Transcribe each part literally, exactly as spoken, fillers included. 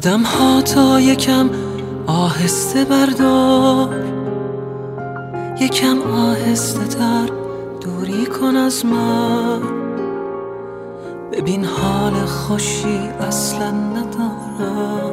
قدم ها تا یکم آهسته بردار، یکم آهسته تر دوری کن از من. ببین حال خوشی اصلا ندارم،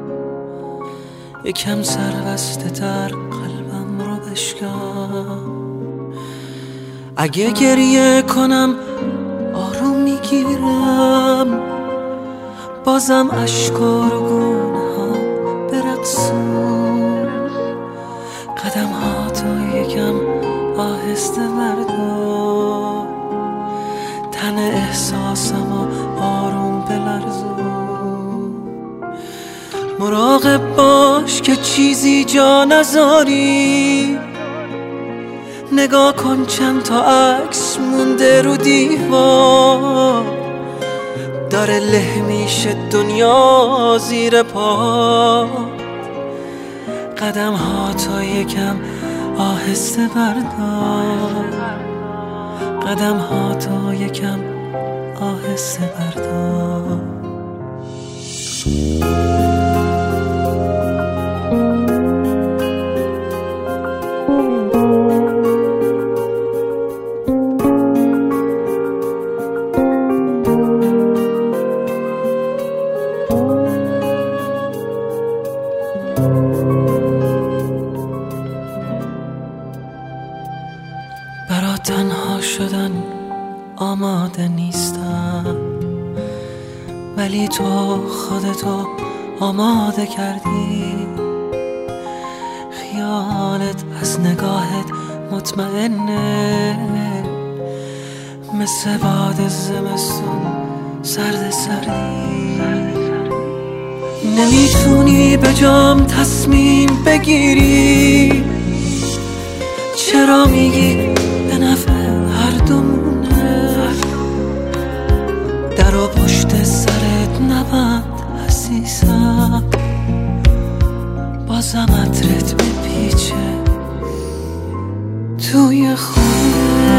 یکم سربسته تر قلبم رو بشکن. اگه گریه کنم آروم میگیرم، بازم اشکا رو گونه ها برقصون. قدم ها تا یکم آهسته بردار، تن احساسم و آروم بلرزون. مراقب باش که چیزی جا نذاری، نگاه کن چند تا عکس مونده رو دیوار. داره له میشه دنیا زیر پا. قدم ها تا یکم آهسته بردار، قدم ها تا یکم آهسته بردار. برا تنها شدن آماده نیستم، ولی تو خودتو آماده کردی. خیالت از نگاهت مطمئنه، مثل باد زمستون سرد سردی. نمیتونی به جام تصمیم بگیری، چرا میگی به نفع هر دومونه؟ در و پشت سرت نبند عزیزم، بازم عطرت بپیچه توی خونه.